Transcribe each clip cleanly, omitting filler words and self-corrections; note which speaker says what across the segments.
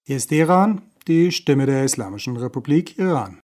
Speaker 1: Hier ist Teheran, die Stimme der Islamischen Republik Iran.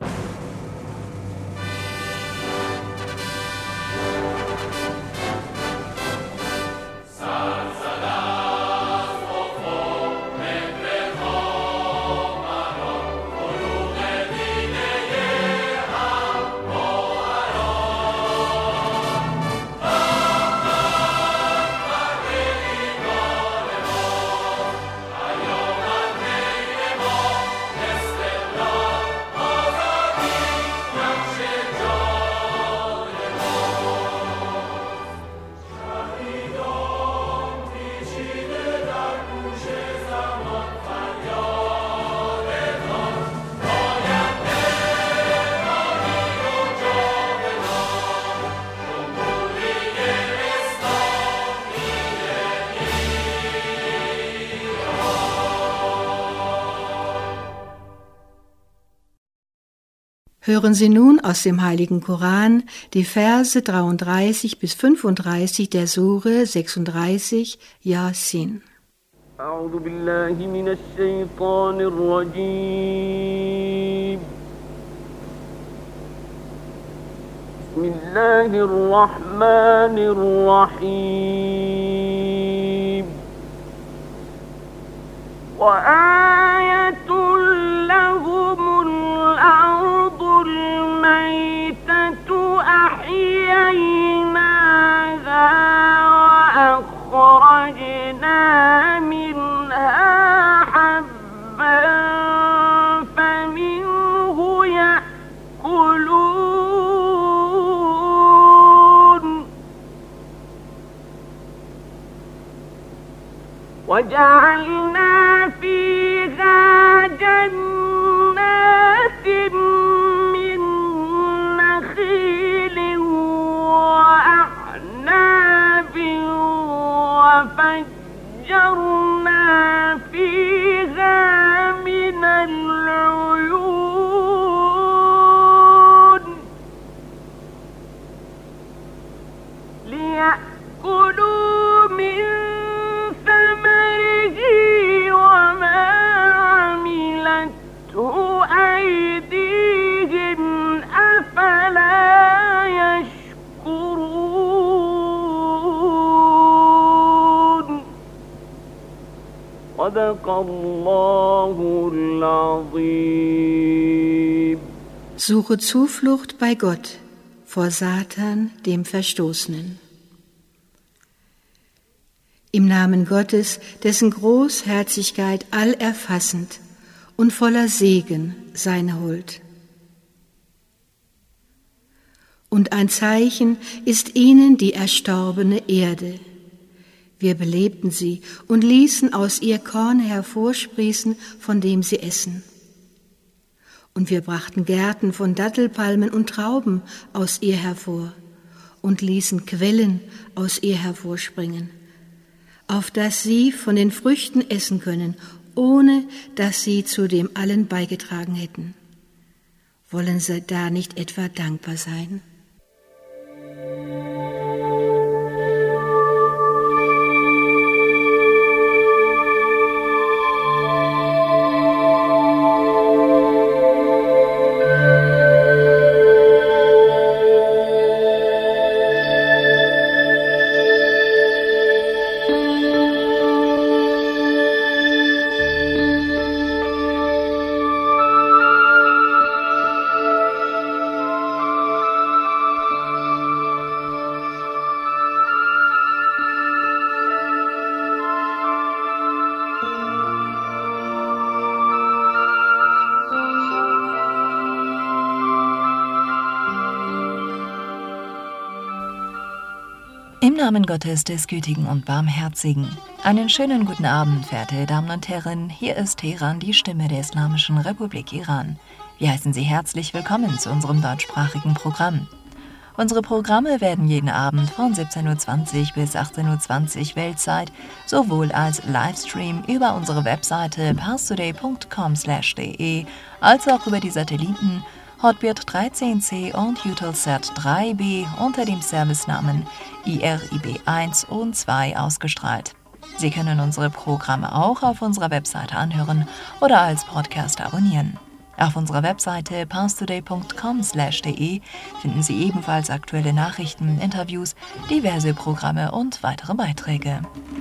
Speaker 2: Hören Sie nun aus dem Heiligen Koran die Verse 33 bis 35 der Sure 36 Yasin.
Speaker 3: أعوذ بالله من الشيطان الرجيم. بسم الله الرحمن الرحيم. وآية لهم الأرض الميتة أحييناها وأخرجنا منها حبا فمنه يأكلون وجعلنا فيها جنات من نخيل وأعناب وفجرنا فيها من العيون ليأكلوا من ثمره وما عملته أيديهم أفلا يشكرون صدق الله العظيم.
Speaker 2: Suche Zuflucht bei Gott vor Satan, dem Verstoßenen. Im Namen Gottes, dessen Großherzigkeit allerfassend und voller Segen seine Huld. Und ein Zeichen ist ihnen die erstorbene Erde. Wir belebten sie und ließen aus ihr Korn hervorsprießen, von dem sie essen. Und wir brachten Gärten von Dattelpalmen und Trauben aus ihr hervor und ließen Quellen aus ihr hervorspringen, auf dass sie von den Früchten essen können, ohne dass sie zu dem allen beigetragen hätten. Wollen sie da nicht etwa dankbar sein?
Speaker 4: Im Namen Gottes, des Gütigen und Barmherzigen. Einen schönen guten Abend, verehrte Damen und Herren. Hier ist Teheran, die Stimme der Islamischen Republik Iran. Wir heißen Sie herzlich willkommen zu unserem deutschsprachigen Programm. Unsere Programme werden jeden Abend von 17:20 Uhr bis 18:20 Uhr Weltzeit sowohl als Livestream über unsere Webseite parstoday.com/de als auch über die Satelliten Hotbird 13C und Eutelsat 3B unter dem Servicenamen IRIB 1 und 2 ausgestrahlt. Sie können unsere Programme auch auf unserer Webseite anhören oder als Podcast abonnieren. Auf unserer Webseite parstoday.com/de finden Sie ebenfalls aktuelle Nachrichten, Interviews, diverse Programme und weitere Beiträge.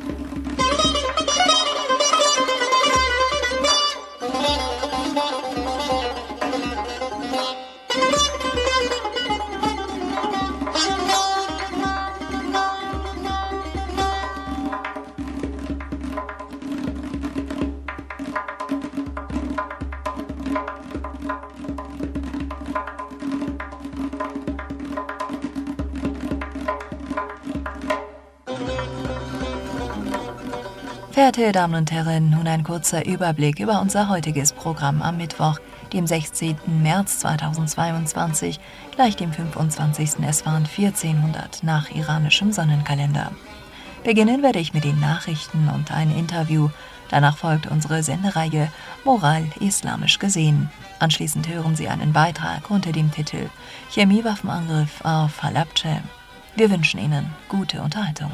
Speaker 4: Verehrte Damen und Herren, nun ein kurzer Überblick über unser heutiges Programm am Mittwoch, dem 16. März 2022, gleich dem 25. Eswan 1400 nach iranischem Sonnenkalender. Beginnen werde ich mit den Nachrichten und ein Interview. Danach folgt unsere Sendereihe Moral islamisch gesehen. Anschließend hören Sie einen Beitrag unter dem Titel Chemiewaffenangriff auf Halabdscha. Wir wünschen Ihnen gute Unterhaltung.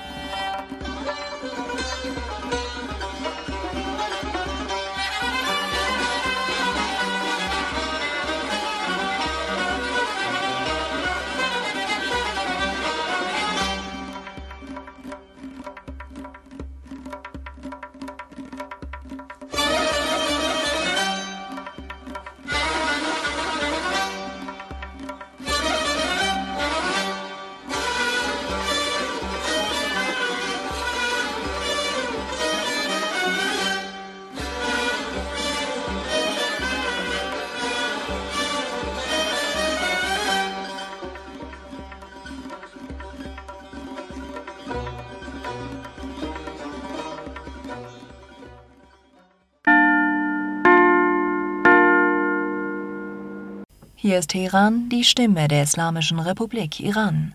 Speaker 4: Hier ist Teheran, die Stimme der Islamischen Republik Iran.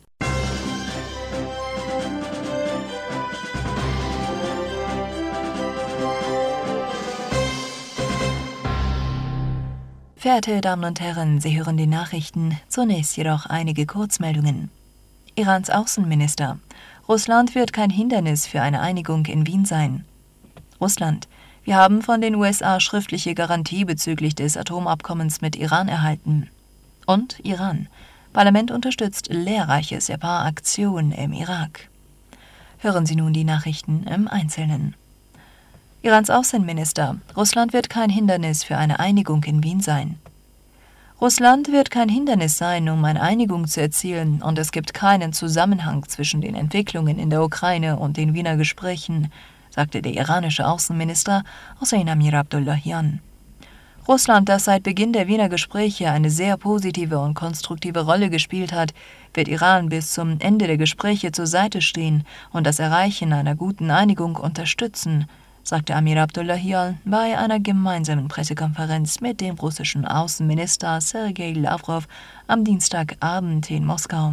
Speaker 4: Verehrte Damen und Herren, Sie hören die Nachrichten, zunächst jedoch einige Kurzmeldungen. Irans Außenminister: Russland wird kein Hindernis für eine Einigung in Wien sein. Russland: Wir haben von den USA schriftliche Garantie bezüglich des Atomabkommens mit Iran erhalten. Und Iran: Parlament unterstützt lehrreiche Separ-Aktion im Irak. Hören Sie nun die Nachrichten im Einzelnen. Irans Außenminister: Russland wird kein Hindernis für eine Einigung in Wien sein. Russland wird kein Hindernis sein, um eine Einigung zu erzielen, und es gibt keinen Zusammenhang zwischen den Entwicklungen in der Ukraine und den Wiener Gesprächen, sagte der iranische Außenminister Hossein Amir Abdullahian. Russland, das seit Beginn der Wiener Gespräche eine sehr positive und konstruktive Rolle gespielt hat, wird Iran bis zum Ende der Gespräche zur Seite stehen und das Erreichen einer guten Einigung unterstützen, sagte Amir Abdullahian bei einer gemeinsamen Pressekonferenz mit dem russischen Außenminister Sergei Lavrov am Dienstagabend in Moskau.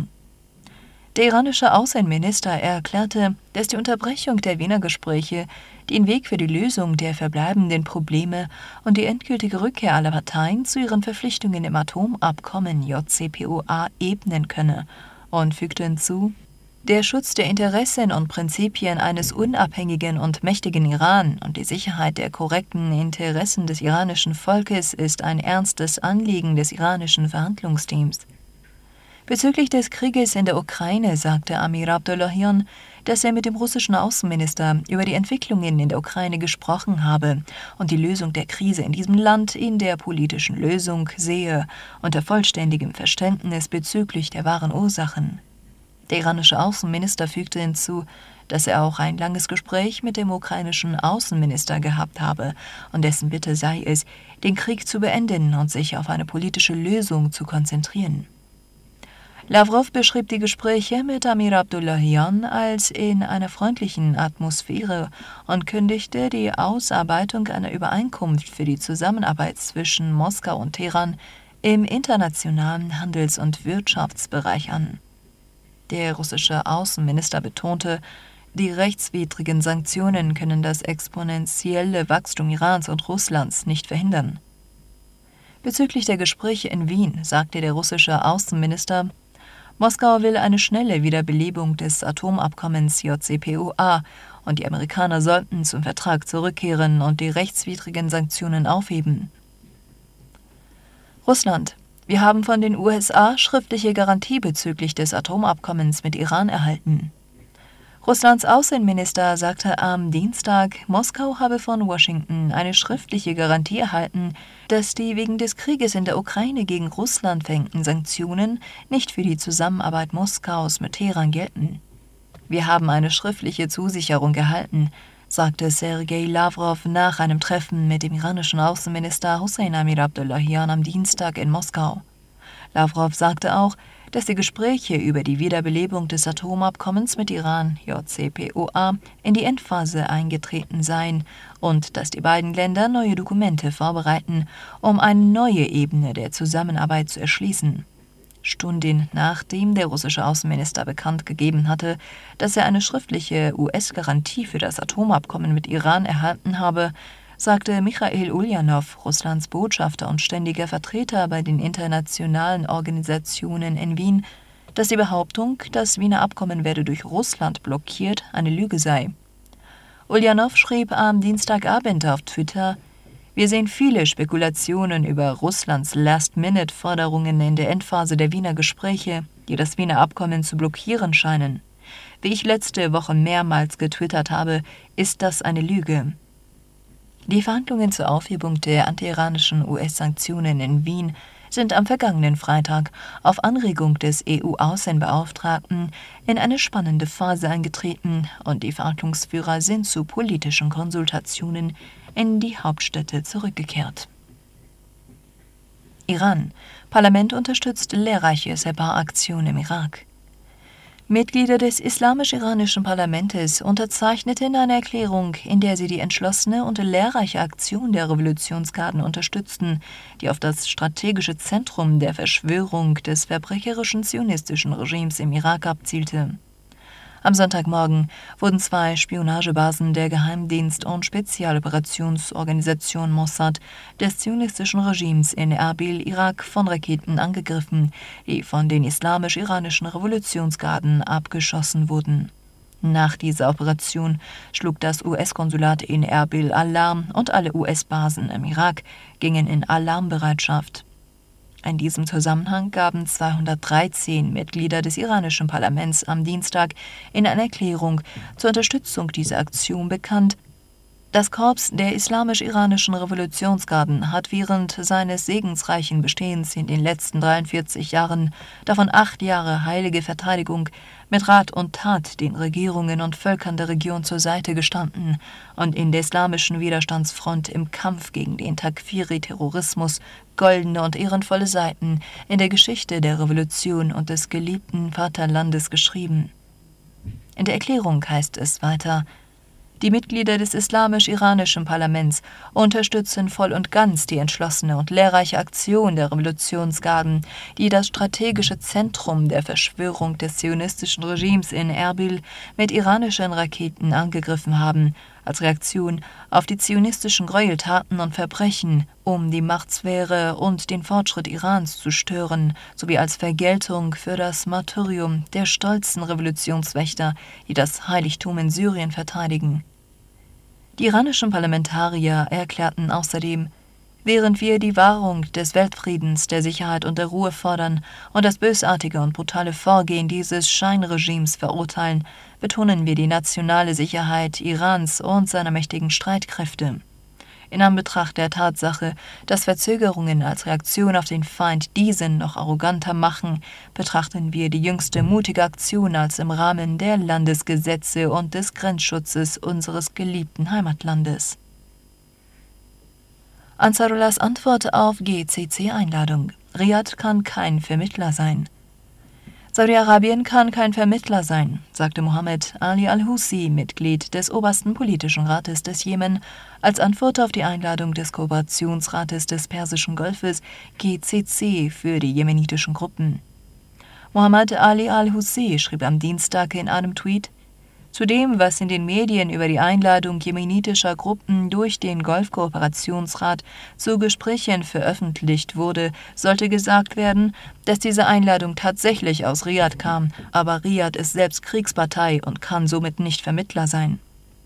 Speaker 4: Der iranische Außenminister erklärte, dass die Unterbrechung der Wiener Gespräche den Weg für die Lösung der verbleibenden Probleme und die endgültige Rückkehr aller Parteien zu ihren Verpflichtungen im Atomabkommen JCPOA ebnen könne und fügte hinzu: Der Schutz der Interessen und Prinzipien eines unabhängigen und mächtigen Iran und die Sicherheit der korrekten Interessen des iranischen Volkes ist ein ernstes Anliegen des iranischen Verhandlungsteams. Bezüglich des Krieges in der Ukraine sagte Amir Abdullahian, dass er mit dem russischen Außenminister über die Entwicklungen in der Ukraine gesprochen habe und die Lösung der Krise in diesem Land in der politischen Lösung sehe, unter vollständigem Verständnis bezüglich der wahren Ursachen. Der iranische Außenminister fügte hinzu, dass er auch ein langes Gespräch mit dem ukrainischen Außenminister gehabt habe und dessen Bitte sei es, den Krieg zu beenden und sich auf eine politische Lösung zu konzentrieren. Lavrov beschrieb die Gespräche mit Amir Abdullahian als in einer freundlichen Atmosphäre und kündigte die Ausarbeitung einer Übereinkunft für die Zusammenarbeit zwischen Moskau und Teheran im internationalen Handels- und Wirtschaftsbereich an. Der russische Außenminister betonte, die rechtswidrigen Sanktionen können das exponentielle Wachstum Irans und Russlands nicht verhindern. Bezüglich der Gespräche in Wien sagte der russische Außenminister: Moskau will eine schnelle Wiederbelebung des Atomabkommens JCPOA und die Amerikaner sollten zum Vertrag zurückkehren und die rechtswidrigen Sanktionen aufheben. Russland. Wir haben von den USA schriftliche Garantie bezüglich des Atomabkommens mit Iran erhalten. Russlands Außenminister sagte am Dienstag, Moskau habe von Washington eine schriftliche Garantie erhalten, dass die wegen des Krieges in der Ukraine gegen Russland verhängten Sanktionen nicht für die Zusammenarbeit Moskaus mit Teheran gelten. Wir haben eine schriftliche Zusicherung erhalten, sagte Sergei Lavrov nach einem Treffen mit dem iranischen Außenminister Hossein Amir-Abdollahian am Dienstag in Moskau. Lavrov sagte auch, dass die Gespräche über die Wiederbelebung des Atomabkommens mit Iran, JCPOA, in die Endphase eingetreten seien und dass die beiden Länder neue Dokumente vorbereiten, um eine neue Ebene der Zusammenarbeit zu erschließen. Stunden nachdem der russische Außenminister bekannt gegeben hatte, dass er eine schriftliche US-Garantie für das Atomabkommen mit Iran erhalten habe, sagte Michail Uljanov, Russlands Botschafter und ständiger Vertreter bei den internationalen Organisationen in Wien, dass die Behauptung, das Wiener Abkommen werde durch Russland blockiert, eine Lüge sei. Uljanov schrieb am Dienstagabend auf Twitter: Wir sehen viele Spekulationen über Russlands Last-Minute-Forderungen in der Endphase der Wiener Gespräche, die das Wiener Abkommen zu blockieren scheinen. Wie ich letzte Woche mehrmals getwittert habe, ist das eine Lüge. Die Verhandlungen zur Aufhebung der anti-iranischen US-Sanktionen in Wien sind am vergangenen Freitag auf Anregung des EU-Außenbeauftragten in eine spannende Phase eingetreten und die Verhandlungsführer sind zu politischen Konsultationen in die Hauptstädte zurückgekehrt. Iran. Parlament unterstützt lehrreiche Separ-Aktion im Irak. Mitglieder des islamisch-iranischen Parlaments unterzeichneten eine Erklärung, in der sie die entschlossene und lehrreiche Aktion der Revolutionsgarden unterstützten, die auf das strategische Zentrum der Verschwörung des verbrecherischen zionistischen Regimes im Irak abzielte. Am Sonntagmorgen wurden 2 Spionagebasen der Geheimdienst- und Spezialoperationsorganisation Mossad des zionistischen Regimes in Erbil, Irak, von Raketen angegriffen, die von den islamisch-iranischen Revolutionsgarden abgeschossen wurden. Nach dieser Operation schlug das US-Konsulat in Erbil Alarm und alle US-Basen im Irak gingen in Alarmbereitschaft. In diesem Zusammenhang gaben 213 Mitglieder des iranischen Parlaments am Dienstag in einer Erklärung zur Unterstützung dieser Aktion bekannt: Das Korps der islamisch-iranischen Revolutionsgarden hat während seines segensreichen Bestehens in den letzten 43 Jahren, davon 8 Jahre heilige Verteidigung, mit Rat und Tat den Regierungen und Völkern der Region zur Seite gestanden und in der islamischen Widerstandsfront im Kampf gegen den Takfiri-Terrorismus goldene und ehrenvolle Seiten in der Geschichte der Revolution und des geliebten Vaterlandes geschrieben. In der Erklärung heißt es weiter: Die Mitglieder des islamisch-iranischen Parlaments unterstützen voll und ganz die entschlossene und lehrreiche Aktion der Revolutionsgarden, die das strategische Zentrum der Verschwörung des zionistischen Regimes in Erbil mit iranischen Raketen angegriffen haben, als Reaktion auf die zionistischen Gräueltaten und Verbrechen, um die Machtsphäre und den Fortschritt Irans zu stören, sowie als Vergeltung für das Martyrium der stolzen Revolutionswächter, die das Heiligtum in Syrien verteidigen. Die iranischen Parlamentarier erklärten außerdem: Während wir die Wahrung des Weltfriedens, der Sicherheit und der Ruhe fordern und das bösartige und brutale Vorgehen dieses Scheinregimes verurteilen, betonen wir die nationale Sicherheit Irans und seiner mächtigen Streitkräfte. In Anbetracht der Tatsache, dass Verzögerungen als Reaktion auf den Feind diesen noch arroganter machen, betrachten wir die jüngste mutige Aktion als im Rahmen der Landesgesetze und des Grenzschutzes unseres geliebten Heimatlandes. Ansarullahs Antwort auf GCC-Einladung: Riad kann kein Vermittler sein. Saudi-Arabien kann kein Vermittler sein, sagte Mohammed Ali al-Houthi, Mitglied des obersten politischen Rates des Jemen, als Antwort auf die Einladung des Kooperationsrates des Persischen Golfes GCC für die jemenitischen Gruppen. Mohammed Ali al-Houthi schrieb am Dienstag in einem Tweet: Zu dem, was in den Medien über die Einladung jemenitischer Gruppen durch den Golfkooperationsrat zu Gesprächen veröffentlicht wurde, sollte gesagt werden, dass diese Einladung tatsächlich aus Riad kam, aber Riad ist selbst Kriegspartei und kann somit nicht Vermittler sein.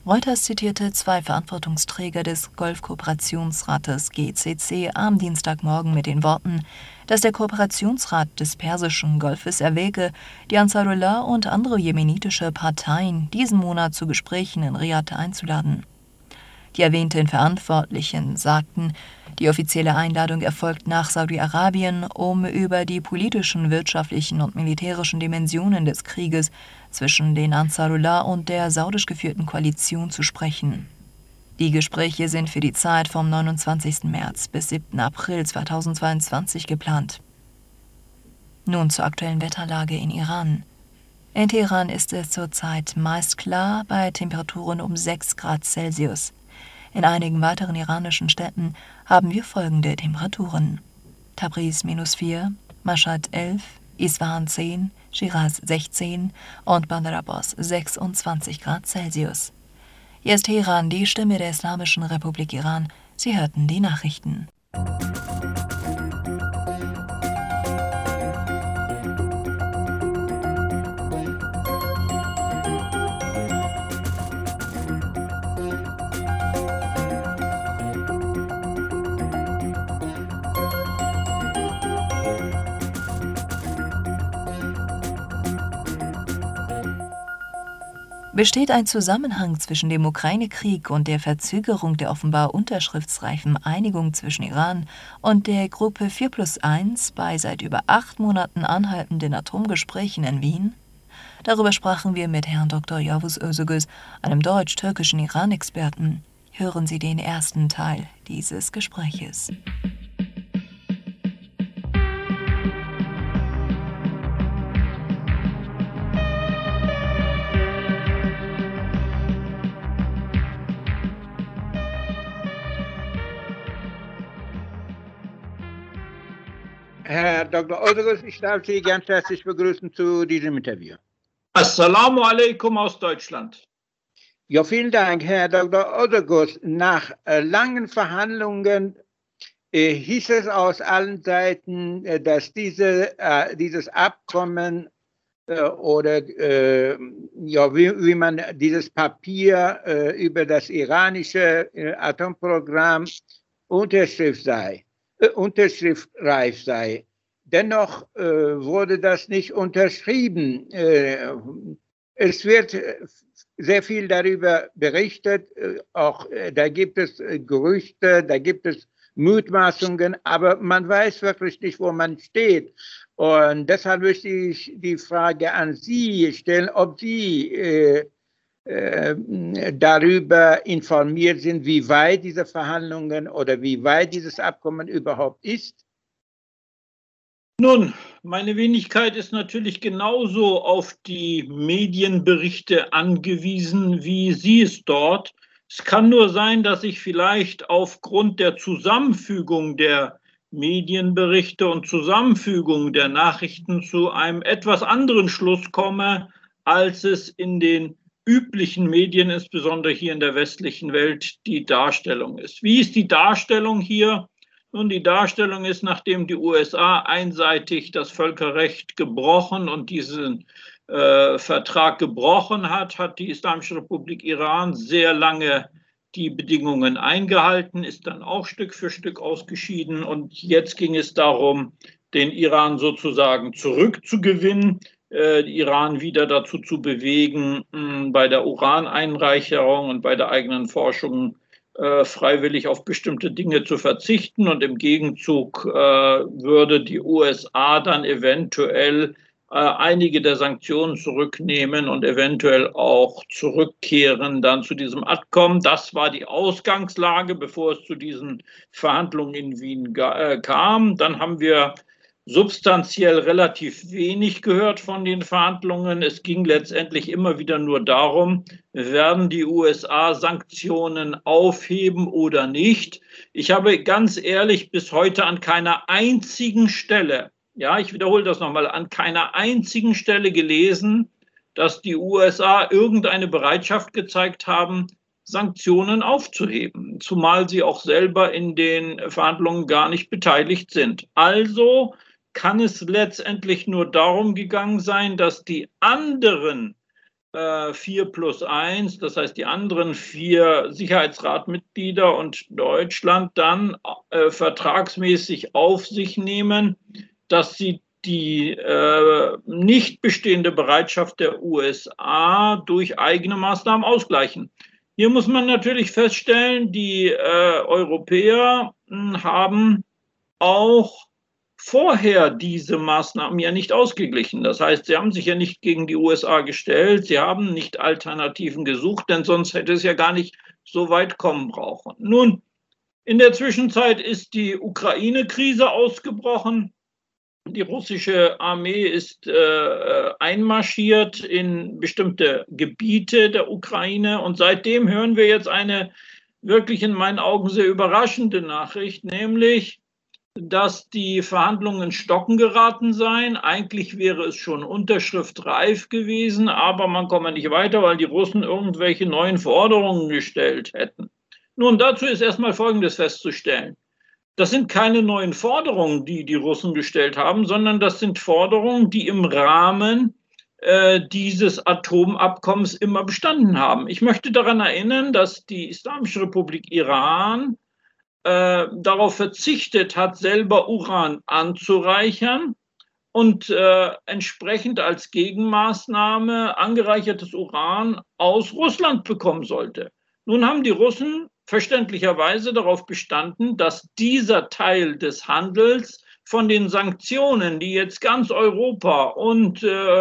Speaker 4: Reuters zitierte 2 Verantwortungsträger des Golfkooperationsrates GCC am Dienstagmorgen mit den Worten, dass der Kooperationsrat des Persischen Golfes erwäge, die Ansarullah und andere jemenitische Parteien diesen Monat zu Gesprächen in Riad einzuladen. Die erwähnten Verantwortlichen sagten, die offizielle Einladung erfolgt nach Saudi-Arabien, um über die politischen, wirtschaftlichen und militärischen Dimensionen des Krieges zwischen den Ansarullah und der saudisch geführten Koalition zu sprechen. Die Gespräche sind für die Zeit vom 29. März bis 7. April 2022 geplant. Nun zur aktuellen Wetterlage in Iran. In Teheran ist es zurzeit meist klar bei Temperaturen um 6 Grad Celsius. In einigen weiteren iranischen Städten haben wir folgende Temperaturen: Tabriz -4, Mashhad 11, Isfahan 10, Shiraz 16 und Bandar Abbas 26 Grad Celsius. Hier ist Teheran, die Stimme der Islamischen Republik Iran. Sie hörten die Nachrichten. Besteht ein Zusammenhang zwischen dem Ukraine-Krieg und der Verzögerung der offenbar unterschriftsreifen Einigung zwischen Iran und der Gruppe 4+1 bei seit über 8 Monaten anhaltenden Atomgesprächen in Wien? Darüber sprachen wir mit Herrn Dr. Yavuz Özögöz, einem deutsch-türkischen Iran-Experten. Hören Sie den ersten Teil dieses Gespräches.
Speaker 5: Herr Dr. Özögöz, ich darf Sie ganz herzlich begrüßen zu diesem Interview.
Speaker 6: Assalamu alaikum aus Deutschland.
Speaker 5: Ja, vielen Dank, Herr Dr. Özögöz. Nach langen Verhandlungen hieß es aus allen Seiten, dass dieses Abkommen oder wie man dieses Papier über das iranische Atomprogramm unterschriftsreif sei. Dennoch wurde das nicht unterschrieben. Es wird sehr viel darüber berichtet, auch da gibt es Gerüchte, da gibt es Mutmaßungen, aber man weiß wirklich nicht, wo man steht. Und deshalb möchte ich die Frage an Sie stellen, ob Sie darüber informiert sind, wie weit diese Verhandlungen oder wie weit dieses Abkommen überhaupt ist?
Speaker 6: Nun, meine Wenigkeit ist natürlich genauso auf die Medienberichte angewiesen, wie Sie es dort. Es kann nur sein, dass ich vielleicht aufgrund der Zusammenfügung der Medienberichte und Zusammenfügung der Nachrichten zu einem etwas anderen Schluss komme, als es in den üblichen Medien, insbesondere hier in der westlichen Welt, die Darstellung ist. Wie ist die Darstellung hier? Nun, die Darstellung ist, nachdem die USA einseitig das Völkerrecht gebrochen und diesen Vertrag gebrochen hat, hat die Islamische Republik Iran sehr lange die Bedingungen eingehalten, ist dann auch Stück für Stück ausgeschieden und jetzt ging es darum, den Iran sozusagen zurückzugewinnen, Iran wieder dazu zu bewegen, bei der Uraneinreicherung und bei der eigenen Forschung freiwillig auf bestimmte Dinge zu verzichten. Und im Gegenzug würde die USA dann eventuell einige der Sanktionen zurücknehmen und eventuell auch zurückkehren dann zu diesem Abkommen. Das war die Ausgangslage, bevor es zu diesen Verhandlungen in Wien kam. Dann haben wir substanziell relativ wenig gehört von den Verhandlungen. Es ging letztendlich immer wieder nur darum, werden die USA Sanktionen aufheben oder nicht. Ich habe ganz ehrlich bis heute an keiner einzigen Stelle, ja, ich wiederhole das nochmal, an keiner einzigen Stelle gelesen, dass die USA irgendeine Bereitschaft gezeigt haben, Sanktionen aufzuheben, zumal sie auch selber in den Verhandlungen gar nicht beteiligt sind. Also kann es letztendlich nur darum gegangen sein, dass die anderen 4+1, das heißt die anderen 4 Sicherheitsratmitglieder und Deutschland dann vertragsmäßig auf sich nehmen, dass sie die nicht bestehende Bereitschaft der USA durch eigene Maßnahmen ausgleichen. Hier muss man natürlich feststellen, die Europäer haben auch vorher diese Maßnahmen ja nicht ausgeglichen. Das heißt, sie haben sich ja nicht gegen die USA gestellt, sie haben nicht Alternativen gesucht, denn sonst hätte es ja gar nicht so weit kommen brauchen. Nun, in der Zwischenzeit ist die Ukraine-Krise ausgebrochen. Die russische Armee ist einmarschiert in bestimmte Gebiete der Ukraine und seitdem hören wir jetzt eine wirklich in meinen Augen sehr überraschende Nachricht, nämlich, dass die Verhandlungen in Stocken geraten seien. Eigentlich wäre es schon unterschriftreif gewesen, aber man komme nicht weiter, weil die Russen irgendwelche neuen Forderungen gestellt hätten. Nun, dazu ist erstmal Folgendes festzustellen. Das sind keine neuen Forderungen, die die Russen gestellt haben, sondern das sind Forderungen, die im Rahmen dieses Atomabkommens immer bestanden haben. Ich möchte daran erinnern, dass die Islamische Republik Iran darauf verzichtet hat, selber Uran anzureichern und entsprechend als Gegenmaßnahme angereichertes Uran aus Russland bekommen sollte. Nun haben die Russen verständlicherweise darauf bestanden, dass dieser Teil des Handels von den Sanktionen, die jetzt ganz Europa und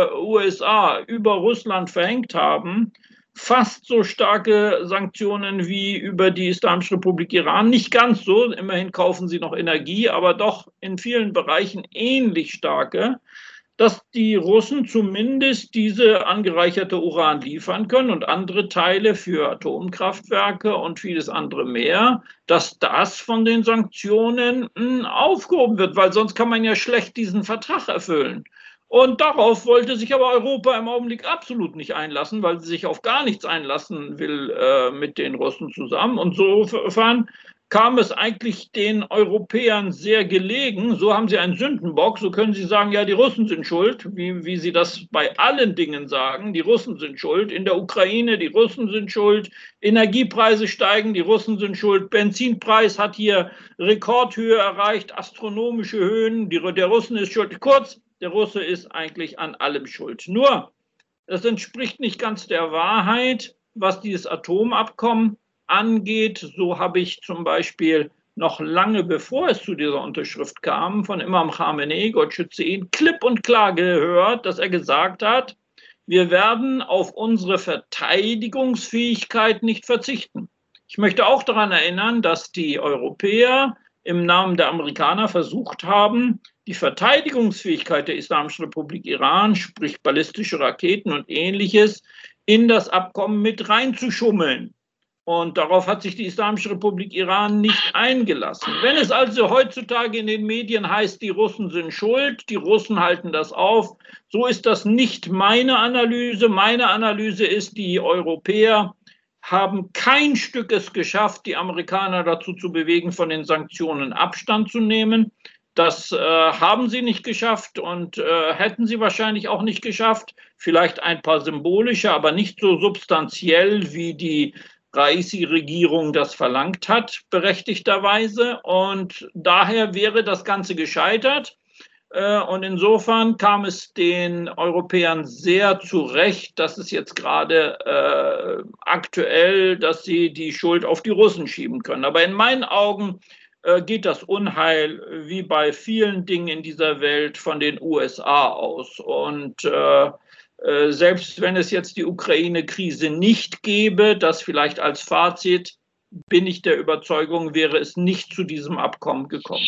Speaker 6: USA über Russland verhängt haben, fast so starke Sanktionen wie über die Islamische Republik Iran, nicht ganz so, immerhin kaufen sie noch Energie, aber doch in vielen Bereichen ähnlich starke, dass die Russen zumindest diese angereicherte Uran liefern können und andere Teile für Atomkraftwerke und vieles andere mehr, dass das von den Sanktionen aufgehoben wird, weil sonst kann man ja schlecht diesen Vertrag erfüllen. Und darauf wollte sich aber Europa im Augenblick absolut nicht einlassen, weil sie sich auf gar nichts einlassen will mit den Russen zusammen. Und insofern kam es eigentlich den Europäern sehr gelegen. So haben sie einen Sündenbock, so können sie sagen, ja, die Russen sind schuld, wie sie das bei allen Dingen sagen. Die Russen sind schuld. In der Ukraine, die Russen sind schuld. Energiepreise steigen, die Russen sind schuld. Benzinpreis hat hier Rekordhöhe erreicht, astronomische Höhen. Der Russen ist schuld. Kurz, der Russe ist eigentlich an allem schuld. Nur, das entspricht nicht ganz der Wahrheit, was dieses Atomabkommen angeht. So habe ich zum Beispiel noch lange bevor es zu dieser Unterschrift kam, von Imam Khamenei, Gott schütze ihn, klipp und klar gehört, dass er gesagt hat, wir werden auf unsere Verteidigungsfähigkeit nicht verzichten. Ich möchte auch daran erinnern, dass die Europäer im Namen der Amerikaner versucht haben, die Verteidigungsfähigkeit der Islamischen Republik Iran, sprich ballistische Raketen und Ähnliches, in das Abkommen mit reinzuschummeln. Und darauf hat sich die Islamische Republik Iran nicht eingelassen. Wenn es also heutzutage in den Medien heißt, die Russen sind schuld, die Russen halten das auf, so ist das nicht meine Analyse. Meine Analyse ist, die Europäer haben kein Stück es geschafft, die Amerikaner dazu zu bewegen, von den Sanktionen Abstand zu nehmen. Das haben sie nicht geschafft und hätten sie wahrscheinlich auch nicht geschafft. Vielleicht ein paar symbolische, aber nicht so substanziell, wie die Raisi-Regierung das verlangt hat, berechtigterweise. Und daher wäre das Ganze gescheitert. Und insofern kam es den Europäern sehr zurecht, dass es jetzt gerade aktuell, dass sie die Schuld auf die Russen schieben können. Aber in meinen Augen geht das Unheil, wie bei vielen Dingen in dieser Welt, von den USA aus. Und selbst wenn es jetzt die Ukraine-Krise nicht gäbe, das vielleicht als Fazit, bin ich der Überzeugung, wäre es nicht zu diesem Abkommen gekommen.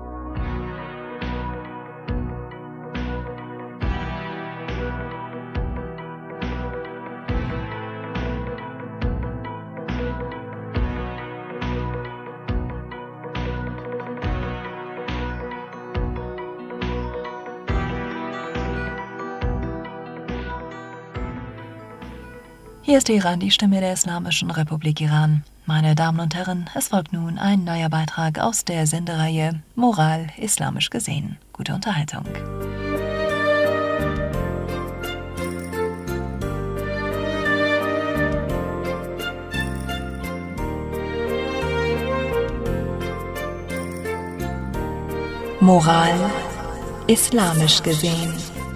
Speaker 4: Hier ist Teheran, die Stimme der Islamischen Republik Iran. Meine Damen und Herren, es folgt nun ein neuer Beitrag aus der Sendereihe Moral islamisch gesehen. Gute Unterhaltung. Moral islamisch gesehen.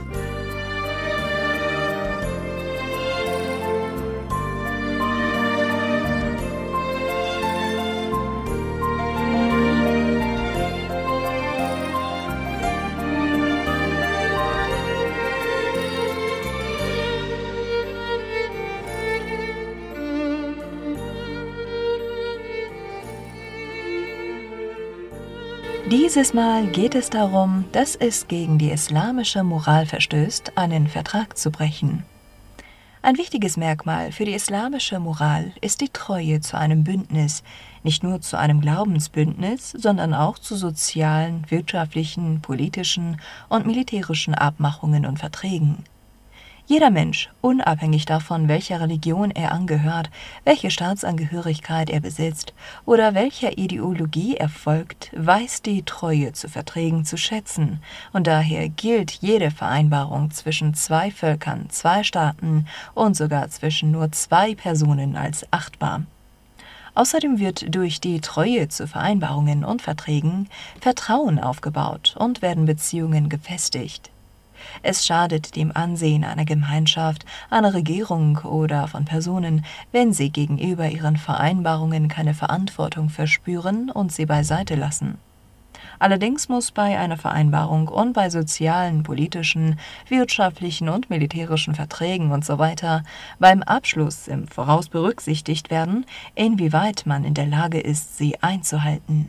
Speaker 4: Dieses Mal geht es darum, dass es gegen die islamische Moral verstößt, einen Vertrag zu brechen. Ein wichtiges Merkmal für die islamische Moral ist die Treue zu einem Bündnis, nicht nur zu einem Glaubensbündnis, sondern auch zu sozialen, wirtschaftlichen, politischen und militärischen Abmachungen und Verträgen. Jeder Mensch, unabhängig davon, welcher Religion er angehört, welche Staatsangehörigkeit er besitzt oder welcher Ideologie er folgt, weiß die Treue zu Verträgen zu schätzen, und daher gilt jede Vereinbarung zwischen zwei Völkern, zwei Staaten und sogar zwischen nur zwei Personen als achtbar. Außerdem wird durch die Treue zu Vereinbarungen und Verträgen Vertrauen aufgebaut und werden Beziehungen gefestigt. Es schadet dem Ansehen einer Gemeinschaft, einer Regierung oder von Personen, wenn sie gegenüber ihren Vereinbarungen keine Verantwortung verspüren und sie beiseite lassen. Allerdings muss bei einer Vereinbarung und bei sozialen, politischen, wirtschaftlichen und militärischen Verträgen usw. beim Abschluss im Voraus berücksichtigt werden, inwieweit man in der Lage ist, sie einzuhalten.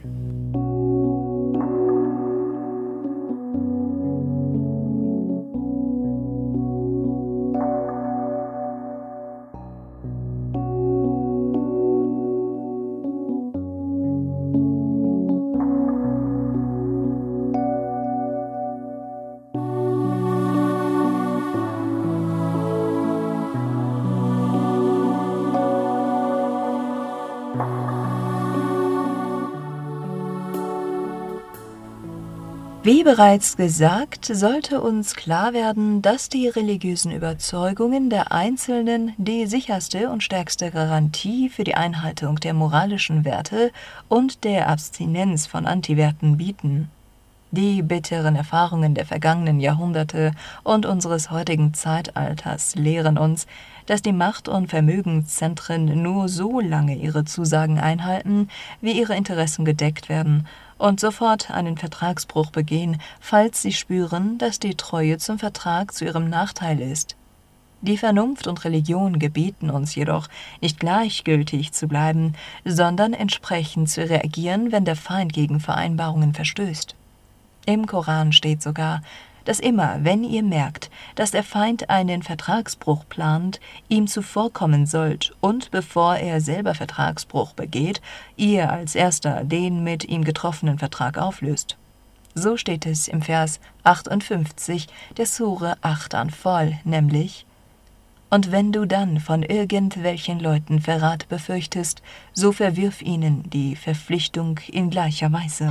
Speaker 4: Wie bereits gesagt, sollte uns klar werden, dass die religiösen Überzeugungen der Einzelnen die sicherste und stärkste Garantie für die Einhaltung der moralischen Werte und der Abstinenz von Antiwerten bieten. Die bitteren Erfahrungen der vergangenen Jahrhunderte und unseres heutigen Zeitalters lehren uns, dass die Macht- und Vermögenszentren nur so lange ihre Zusagen einhalten, wie ihre Interessen gedeckt werden, und sofort einen Vertragsbruch begehen, falls sie spüren, dass die Treue zum Vertrag zu ihrem Nachteil ist. Die Vernunft und Religion gebieten uns jedoch, nicht gleichgültig zu bleiben, sondern entsprechend zu reagieren, wenn der Feind gegen Vereinbarungen verstößt. Im Koran steht sogar, dass immer, wenn ihr merkt, dass der Feind einen Vertragsbruch plant, ihm zuvorkommen sollt und bevor er selber Vertragsbruch begeht, ihr als Erster den mit ihm getroffenen Vertrag auflöst. So steht es im Vers 58 der Sure 8 Anfal, nämlich: Und wenn du dann von irgendwelchen Leuten Verrat befürchtest, so verwirf ihnen die Verpflichtung in gleicher Weise.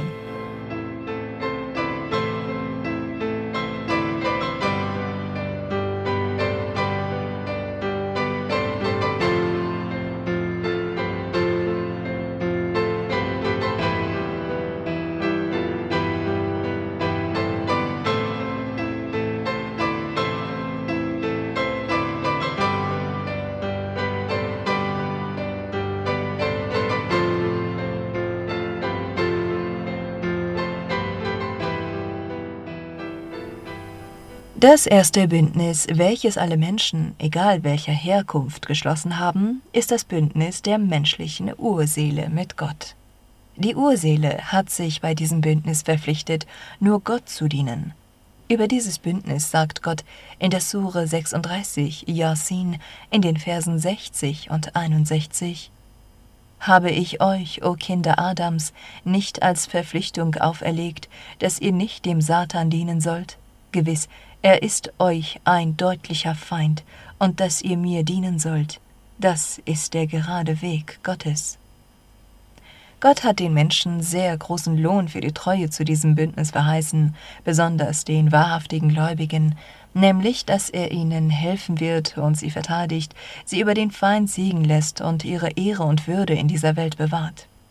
Speaker 4: Das erste Bündnis, welches alle Menschen, egal welcher Herkunft, geschlossen haben, ist das Bündnis der menschlichen Urseele mit Gott. Die Urseele hat sich bei diesem Bündnis verpflichtet, nur Gott zu dienen. Über dieses Bündnis sagt Gott in der Sure 36, Yasin, in den Versen 60 und 61: Habe ich euch, o Kinder Adams, nicht als Verpflichtung auferlegt, dass ihr nicht dem Satan dienen sollt? Gewiss, er ist euch ein deutlicher Feind, und dass ihr mir dienen sollt, das ist der gerade Weg Gottes. Gott hat den Menschen sehr großen Lohn für die Treue zu diesem Bündnis verheißen, besonders den wahrhaftigen Gläubigen, nämlich, dass er ihnen helfen wird und sie verteidigt, sie über den Feind siegen lässt und ihre Ehre und Würde in dieser Welt bewahrt.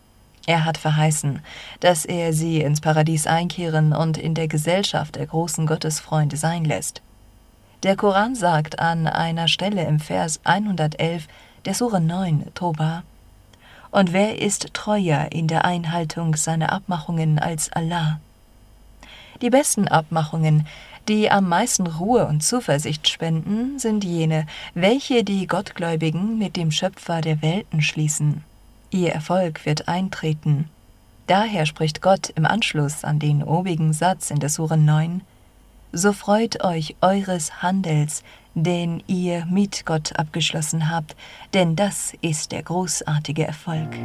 Speaker 4: Er hat verheißen, dass er sie ins Paradies einkehren und in der Gesellschaft der großen Gottesfreunde sein lässt. Der Koran sagt an einer Stelle im Vers 111 der Sure 9, Toba: Und wer ist treuer in der Einhaltung seiner Abmachungen als Allah? Die besten Abmachungen, die am meisten Ruhe und Zuversicht spenden, sind jene, welche die Gottgläubigen mit dem Schöpfer der Welten schließen. Ihr Erfolg wird eintreten. Daher spricht Gott im Anschluss an den obigen Satz in der Sure 9: So freut euch eures Handels, den ihr mit Gott abgeschlossen habt, denn das ist der großartige Erfolg.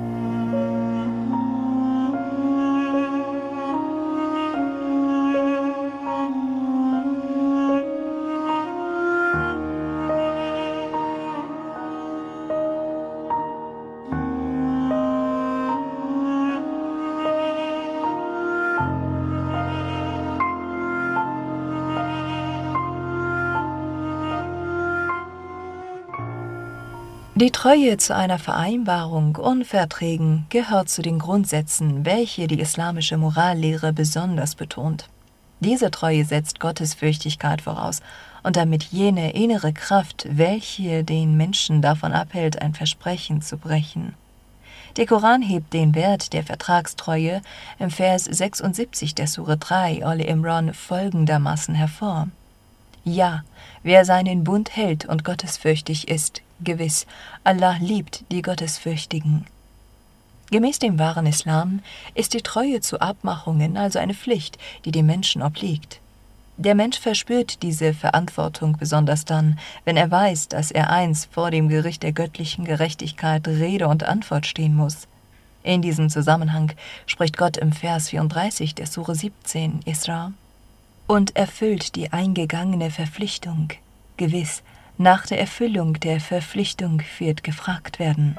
Speaker 4: Die Treue zu einer Vereinbarung und Verträgen gehört zu den Grundsätzen, welche die islamische Morallehre besonders betont. Diese Treue setzt Gottesfürchtigkeit voraus und damit jene innere Kraft, welche den Menschen davon abhält, ein Versprechen zu brechen. Der Koran hebt den Wert der Vertragstreue im Vers 76 der Sure 3 Al-Imran folgendermaßen hervor: Ja, wer seinen Bund hält und gottesfürchtig ist, gewiss, Allah liebt die Gottesfürchtigen. Gemäß dem wahren Islam ist die Treue zu Abmachungen also eine Pflicht, die dem Menschen obliegt. Der Mensch verspürt diese Verantwortung besonders dann, wenn er weiß, dass er einst vor dem Gericht der göttlichen Gerechtigkeit Rede und Antwort stehen muss. In diesem Zusammenhang spricht Gott im Vers 34 der Sure 17 Isra: Und erfüllt die eingegangene Verpflichtung. Gewiss, nach der Erfüllung der Verpflichtung wird gefragt werden.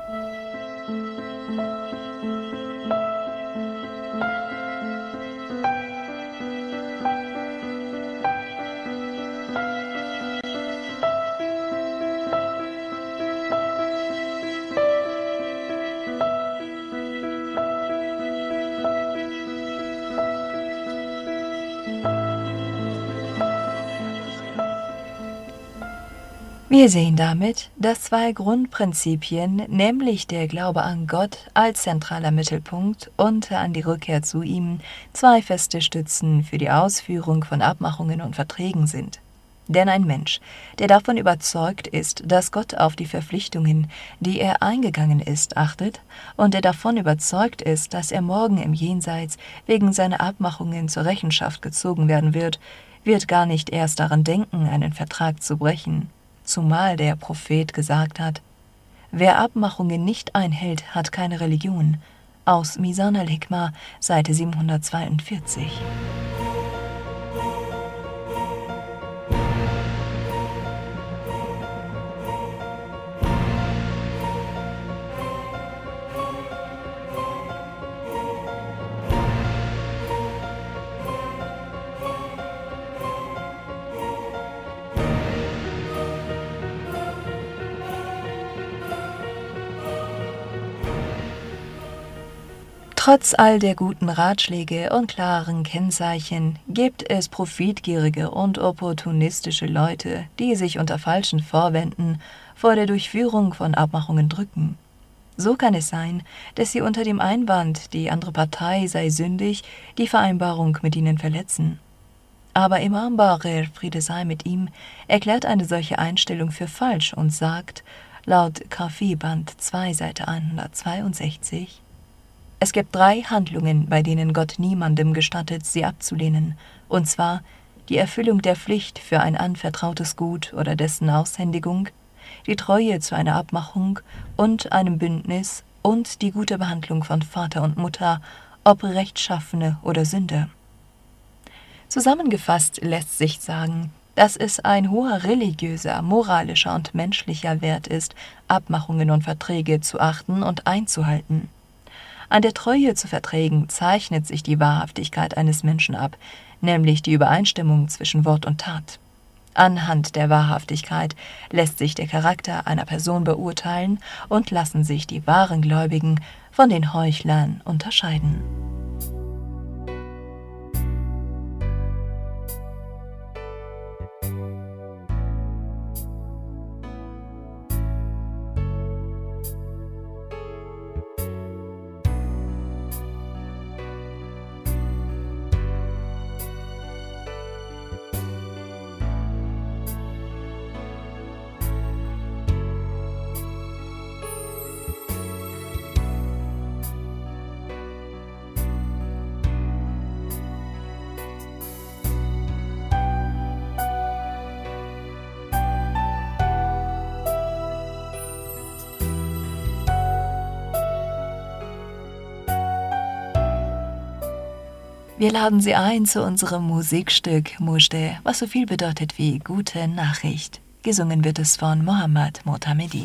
Speaker 4: Wir sehen damit, dass zwei Grundprinzipien, nämlich der Glaube an Gott als zentraler Mittelpunkt und an die Rückkehr zu ihm, zwei feste Stützen für die Ausführung von Abmachungen und Verträgen sind. Denn ein Mensch, der davon überzeugt ist, dass Gott auf die Verpflichtungen, die er eingegangen ist, achtet, und der davon überzeugt ist, dass er morgen im Jenseits wegen seiner Abmachungen zur Rechenschaft gezogen werden wird gar nicht erst daran denken, einen Vertrag zu brechen. Zumal der Prophet gesagt hat: Wer Abmachungen nicht einhält, hat keine Religion. Aus Mizan al-Hikmah, Seite 742. Trotz all der guten Ratschläge und klaren Kennzeichen gibt es profitgierige und opportunistische Leute, die sich unter falschen Vorwänden vor der Durchführung von Abmachungen drücken. So kann es sein, dass sie unter dem Einwand, die andere Partei sei sündig, die Vereinbarung mit ihnen verletzen. Aber Imam Baqir, Friede sei mit ihm, erklärt eine solche Einstellung für falsch und sagt, laut Kafi Band 2, Seite 162, es gibt 3 Handlungen, bei denen Gott niemandem gestattet, sie abzulehnen, und zwar die Erfüllung der Pflicht für ein anvertrautes Gut oder dessen Aushändigung, die Treue zu einer Abmachung und einem Bündnis und die gute Behandlung von Vater und Mutter, ob Rechtschaffene oder Sünder. Zusammengefasst lässt sich sagen, dass es ein hoher religiöser, moralischer und menschlicher Wert ist, Abmachungen und Verträge zu achten und einzuhalten. An der Treue zu Verträgen zeichnet sich die Wahrhaftigkeit eines Menschen ab, nämlich die Übereinstimmung zwischen Wort und Tat. Anhand der Wahrhaftigkeit lässt sich der Charakter einer Person beurteilen und lassen sich die wahren Gläubigen von den Heuchlern unterscheiden. Wir laden Sie ein zu unserem Musikstück Mujde, was so viel bedeutet wie gute Nachricht. Gesungen wird es von Mohammad Motamedi.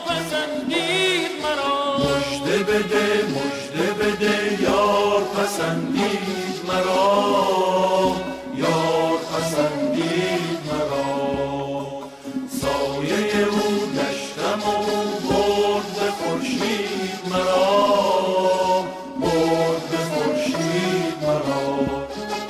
Speaker 7: مژده بده یار پسند پسندید مرا، یار پسندید مرا. سایه او گشتم و برد به خورشید مرا، برد به خورشید مرا.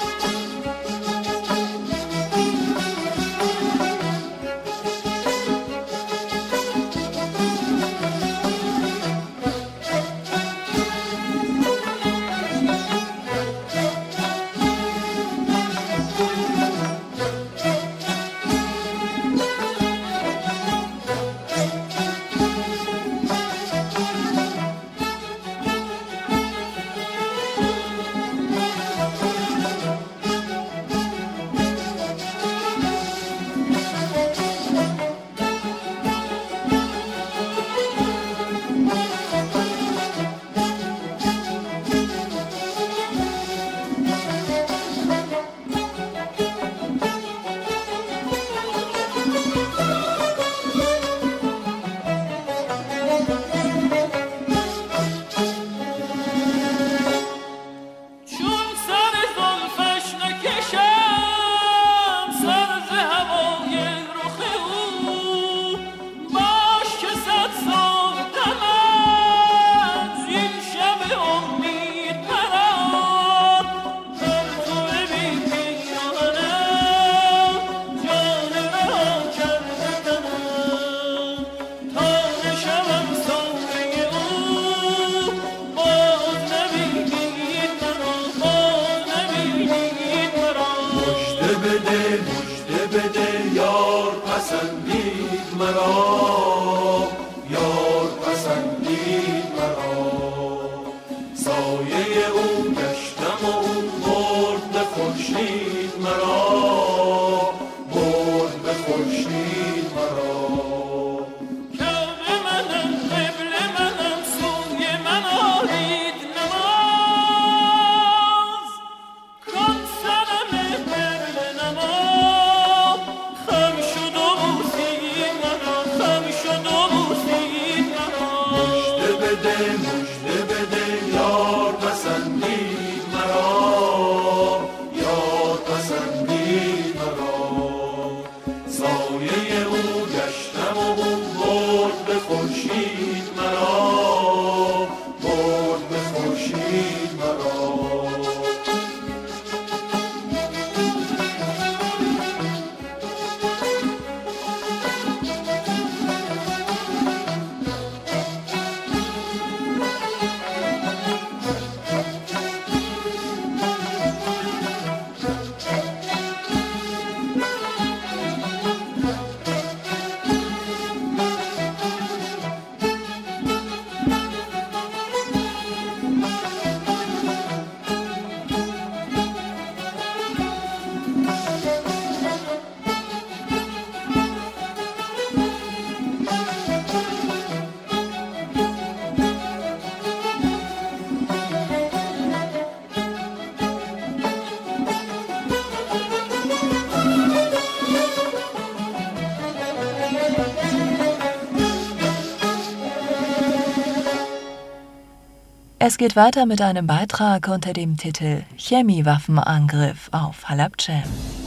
Speaker 4: Es geht weiter mit einem Beitrag unter dem Titel Chemiewaffenangriff auf Halabdscha.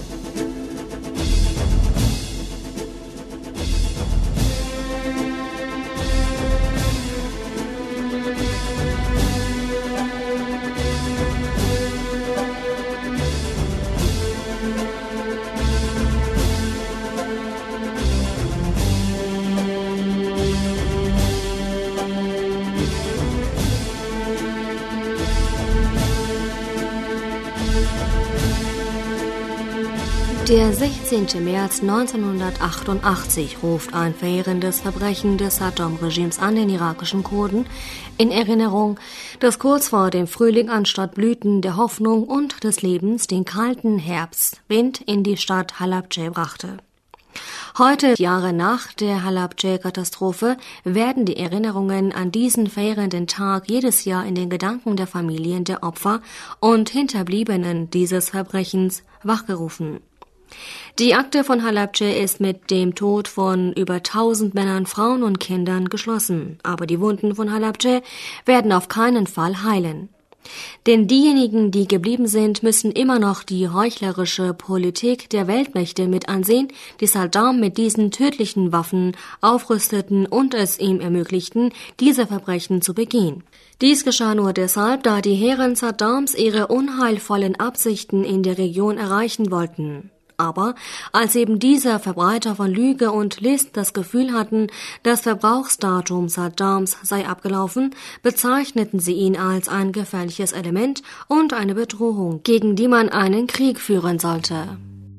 Speaker 8: Der 16. März 1988 ruft ein verheerendes Verbrechen des Saddam-Regimes an den irakischen Kurden in Erinnerung, das kurz vor dem Frühling anstatt Blüten der Hoffnung und des Lebens den kalten Herbstwind in die Stadt Halabdscha brachte. Heute, Jahre nach der Halabdscha-Katastrophe, werden die Erinnerungen an diesen verheerenden Tag jedes Jahr in den Gedanken der Familien der Opfer und Hinterbliebenen dieses Verbrechens wachgerufen. Die Akte von Halabdscha ist mit dem Tod von über 1000 Männern, Frauen und Kindern geschlossen. Aber die Wunden von Halabdscha werden auf keinen Fall heilen. Denn diejenigen, die geblieben sind, müssen immer noch die heuchlerische Politik der Weltmächte mit ansehen, die Saddam mit diesen tödlichen Waffen aufrüsteten und es ihm ermöglichten, diese Verbrechen zu begehen. Dies geschah nur deshalb, da die Herren Saddams ihre unheilvollen Absichten in der Region erreichen wollten. Aber als eben diese Verbreiter von Lüge und List das Gefühl hatten, das Verbrauchsdatum Saddams sei abgelaufen, bezeichneten sie ihn als ein gefährliches Element und eine Bedrohung, gegen die man einen Krieg führen sollte.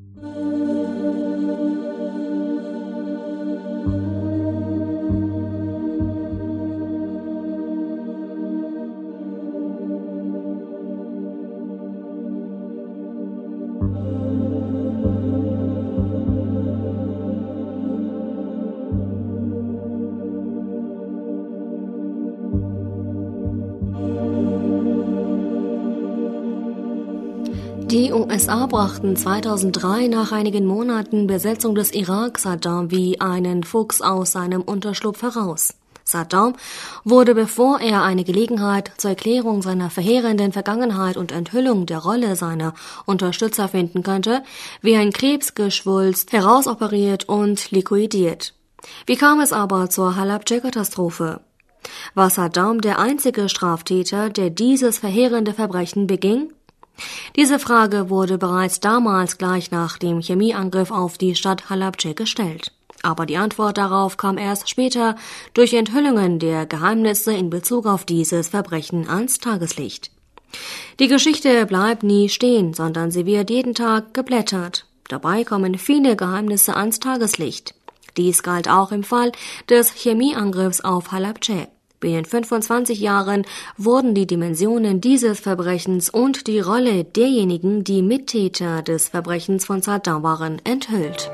Speaker 8: Die USA brachten 2003 nach einigen Monaten Besetzung des Irak Saddam wie einen Fuchs aus seinem Unterschlupf heraus. Saddam wurde, bevor er eine Gelegenheit zur Erklärung seiner verheerenden Vergangenheit und Enthüllung der Rolle seiner Unterstützer finden könnte, wie ein Krebsgeschwulst herausoperiert und liquidiert. Wie kam es aber zur Halabja-Katastrophe? War Saddam der einzige Straftäter, der dieses verheerende Verbrechen beging? Diese Frage wurde bereits damals gleich nach dem Chemieangriff auf die Stadt Halabja gestellt. Aber die Antwort darauf kam erst später durch Enthüllungen der Geheimnisse in Bezug auf dieses Verbrechen ans Tageslicht. Die Geschichte bleibt nie stehen, sondern sie wird jeden Tag geblättert. Dabei kommen viele Geheimnisse ans Tageslicht. Dies galt auch im Fall des Chemieangriffs auf Halabja. Binnen 25 Jahren wurden die Dimensionen dieses Verbrechens und die Rolle derjenigen, die Mittäter des Verbrechens von Saddam waren, enthüllt.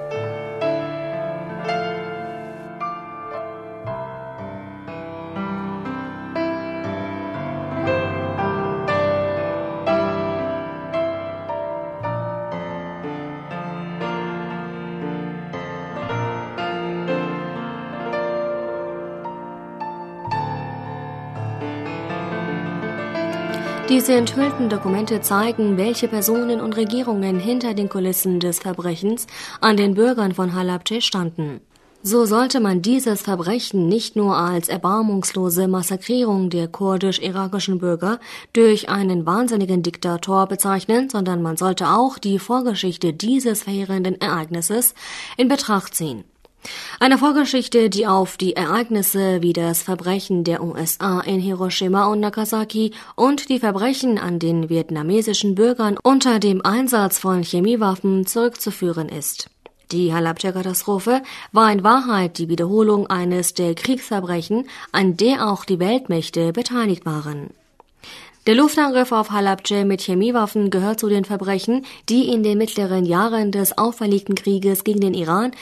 Speaker 8: Diese enthüllten Dokumente zeigen, welche Personen und Regierungen hinter den Kulissen des Verbrechens an den Bürgern von Halabja standen. So sollte man dieses Verbrechen nicht nur als erbarmungslose Massakrierung der kurdisch-irakischen Bürger durch einen wahnsinnigen Diktator bezeichnen, sondern man sollte auch die Vorgeschichte dieses verheerenden Ereignisses in Betracht ziehen. Eine Vorgeschichte, die auf die Ereignisse wie das Verbrechen der USA in Hiroshima und Nagasaki und die Verbrechen an den vietnamesischen Bürgern unter dem Einsatz von Chemiewaffen zurückzuführen ist. Die Halabja-Katastrophe war in Wahrheit die Wiederholung eines der Kriegsverbrechen, an der auch die Weltmächte beteiligt waren. Der Luftangriff auf Halabja mit Chemiewaffen gehört zu den Verbrechen, die in den mittleren Jahren des auferlegten Krieges gegen den Iran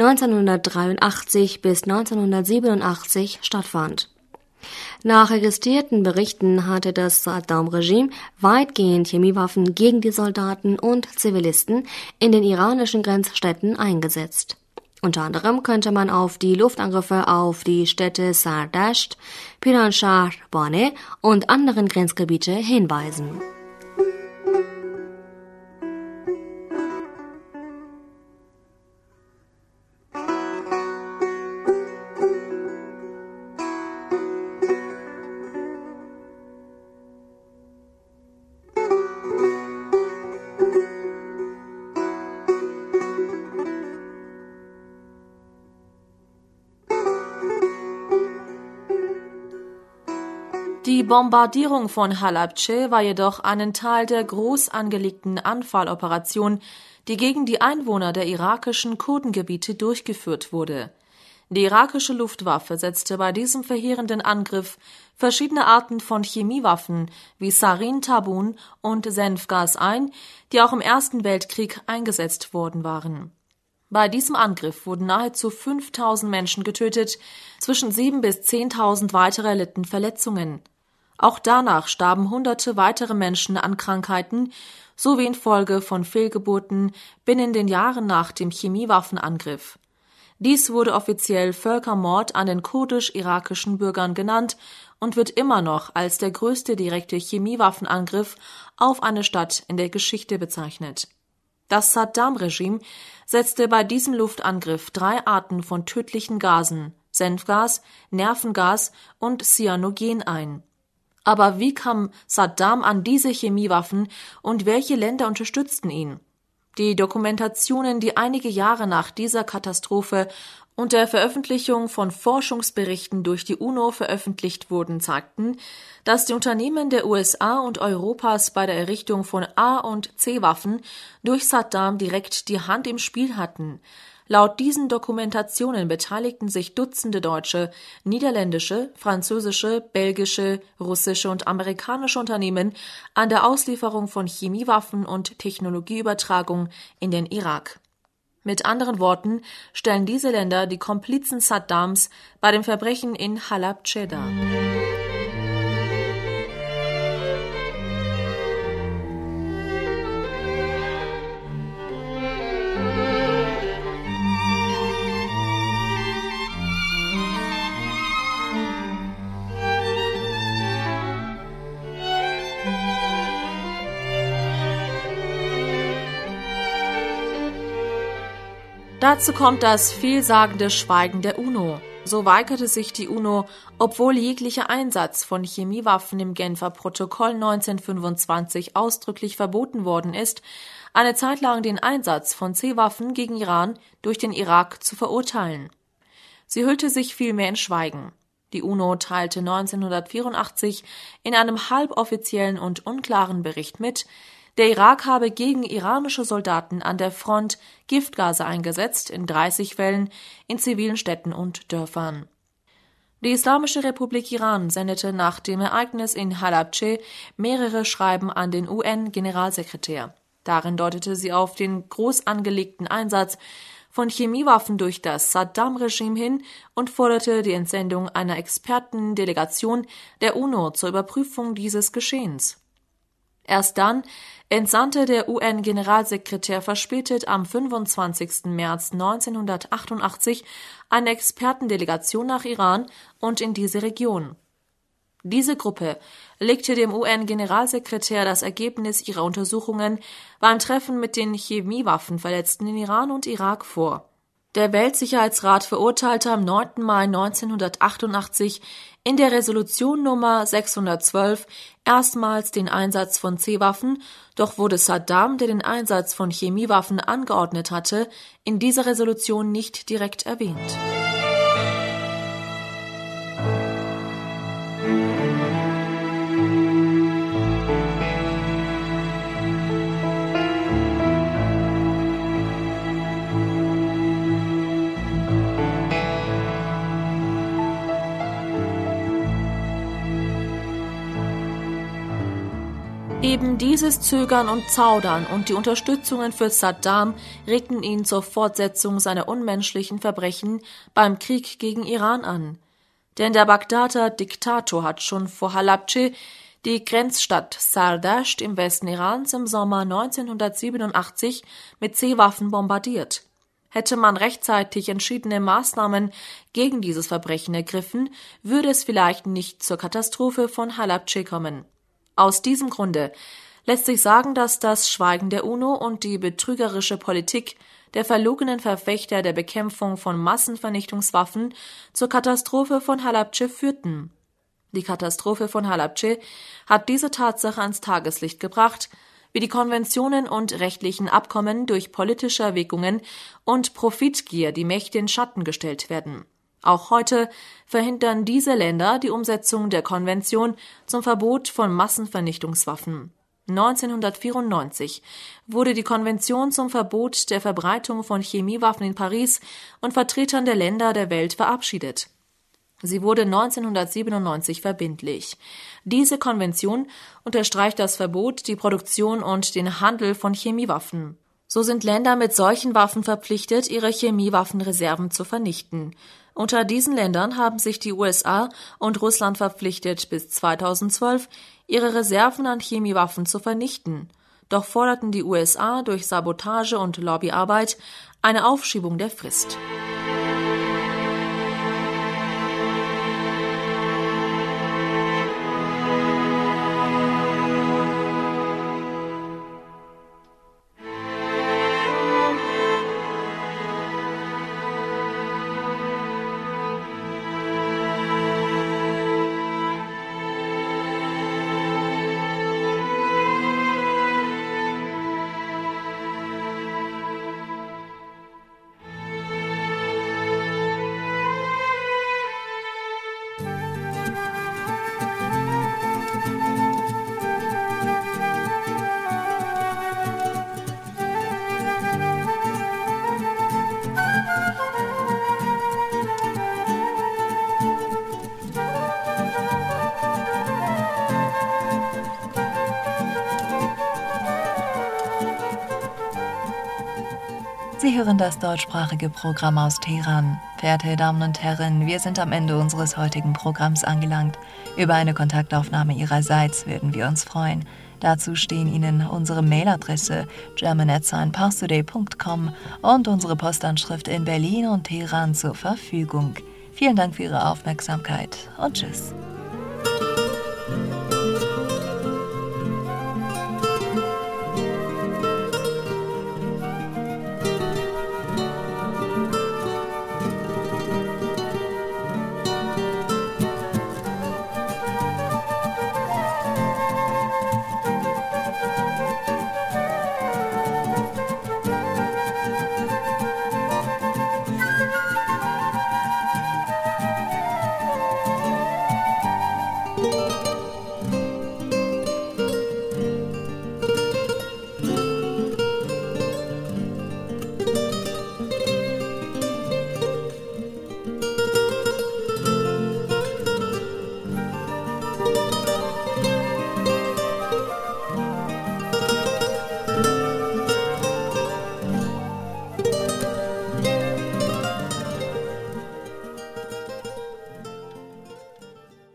Speaker 8: 1983 bis 1987 stattfand. Nach registrierten Berichten hatte das Saddam-Regime weitgehend Chemiewaffen gegen die Soldaten und Zivilisten in den iranischen Grenzstädten eingesetzt. Unter anderem könnte man auf die Luftangriffe auf die Städte Sardasht, Piranshah, Boneh und anderen Grenzgebiete hinweisen.
Speaker 9: Die Bombardierung von Halabja war jedoch ein Teil der groß angelegten Anfalloperation, die gegen die Einwohner der irakischen Kurdengebiete durchgeführt wurde. Die irakische Luftwaffe setzte bei diesem verheerenden Angriff verschiedene Arten von Chemiewaffen wie Sarin-Tabun und Senfgas ein, die auch im Ersten Weltkrieg eingesetzt worden waren. Bei diesem Angriff wurden nahezu 5.000 Menschen getötet, zwischen 7.000 bis 10.000 weitere erlitten Verletzungen. Auch danach starben Hunderte weitere Menschen an Krankheiten sowie infolge von Fehlgeburten binnen den Jahren nach dem Chemiewaffenangriff. Dies wurde offiziell Völkermord an den kurdisch-irakischen Bürgern genannt und wird immer noch als der größte direkte Chemiewaffenangriff auf eine Stadt in der Geschichte bezeichnet. Das Saddam-Regime setzte bei diesem Luftangriff 3 Arten von tödlichen Gasen, Senfgas, Nervengas und Cyanogen ein. Aber wie kam Saddam an diese Chemiewaffen und welche Länder unterstützten ihn? Die Dokumentationen, die einige Jahre nach dieser Katastrophe und der Veröffentlichung von Forschungsberichten durch die UNO veröffentlicht wurden, zeigten, dass die Unternehmen der USA und Europas bei der Errichtung von A- und C-Waffen durch Saddam direkt die Hand im Spiel hatten. Laut diesen Dokumentationen beteiligten sich Dutzende deutsche, niederländische, französische, belgische, russische und amerikanische Unternehmen an der Auslieferung von Chemiewaffen und Technologieübertragung in den Irak. Mit anderen Worten stellen diese Länder die Komplizen Saddams bei dem Verbrechen in Halabdscha dar. Dazu kommt das vielsagende Schweigen der UNO. So weigerte sich die UNO, obwohl jeglicher Einsatz von Chemiewaffen im Genfer Protokoll 1925 ausdrücklich verboten worden ist, eine Zeit lang den Einsatz von C-Waffen gegen Iran durch den Irak zu verurteilen. Sie hüllte sich vielmehr in Schweigen. Die UNO teilte 1984 in einem halboffiziellen und unklaren Bericht mit, der Irak habe gegen iranische Soldaten an der Front Giftgase eingesetzt, in 30 Fällen in zivilen Städten und Dörfern. Die Islamische Republik Iran sendete nach dem Ereignis in Halabdscha mehrere Schreiben an den UN-Generalsekretär. Darin deutete sie auf den groß angelegten Einsatz von Chemiewaffen durch das Saddam-Regime hin und forderte die Entsendung einer Expertendelegation der UNO zur Überprüfung dieses Geschehens. Erst dann entsandte der UN-Generalsekretär verspätet am 25. März 1988 eine Expertendelegation nach Iran und in diese Region. Diese Gruppe legte dem UN-Generalsekretär das Ergebnis ihrer Untersuchungen beim Treffen mit den Chemiewaffenverletzten in Iran und Irak vor. Der Weltsicherheitsrat verurteilte am 9. Mai 1988 in der Resolution Nummer 612 erstmals den Einsatz von C-Waffen, doch wurde Saddam, der den Einsatz von Chemiewaffen angeordnet hatte, in dieser Resolution nicht direkt erwähnt. Eben dieses Zögern und Zaudern und die Unterstützungen für Saddam regten ihn zur Fortsetzung seiner unmenschlichen Verbrechen beim Krieg gegen Iran an. Denn der Bagdader Diktator hat schon vor Halabdscha die Grenzstadt Sardasht im Westen Irans im Sommer 1987 mit C-Waffen bombardiert. Hätte man rechtzeitig entschiedene Maßnahmen gegen dieses Verbrechen ergriffen, würde es vielleicht nicht zur Katastrophe von Halabdscha kommen. Aus diesem Grunde lässt sich sagen, dass das Schweigen der UNO und die betrügerische Politik der verlogenen Verfechter der Bekämpfung von Massenvernichtungswaffen zur Katastrophe von Halabdscha führten. Die Katastrophe von Halabdscha hat diese Tatsache ans Tageslicht gebracht, wie die Konventionen und rechtlichen Abkommen durch politische Erwägungen und Profitgier die Mächte in Schatten gestellt werden. Auch heute verhindern diese Länder die Umsetzung der Konvention zum Verbot von Massenvernichtungswaffen. 1994 wurde die Konvention zum Verbot der Verbreitung von Chemiewaffen in Paris und Vertretern der Länder der Welt verabschiedet. Sie wurde 1997 verbindlich. Diese Konvention unterstreicht das Verbot, die Produktion und den Handel von Chemiewaffen. So sind Länder mit solchen Waffen verpflichtet, ihre Chemiewaffenreserven zu vernichten. Unter diesen Ländern haben sich die USA und Russland verpflichtet, bis 2012 ihre Reserven an Chemiewaffen zu vernichten. Doch forderten die USA durch Sabotage und Lobbyarbeit eine Aufschiebung der Frist.
Speaker 4: Sie hören das deutschsprachige Programm aus Teheran. Verehrte Damen und Herren, wir sind am Ende unseres heutigen Programms angelangt. Über eine Kontaktaufnahme Ihrerseits würden wir uns freuen. Dazu stehen Ihnen unsere Mailadresse german@parstoday.com und unsere Postanschrift in Berlin und Teheran zur Verfügung. Vielen Dank für Ihre Aufmerksamkeit und tschüss.